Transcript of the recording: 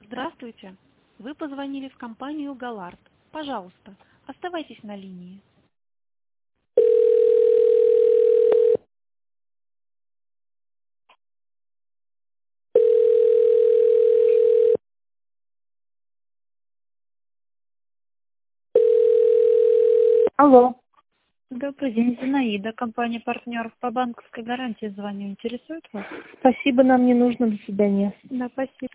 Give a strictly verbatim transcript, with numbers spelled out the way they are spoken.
Здравствуйте. Вы позвонили в компанию Галард. Пожалуйста, оставайтесь на линии. Алло. Добрый день, Зинаида, компания партнеров по банковской гарантии звоню. Интересует вас? Спасибо, нам не нужно. До свидания. Да, спасибо.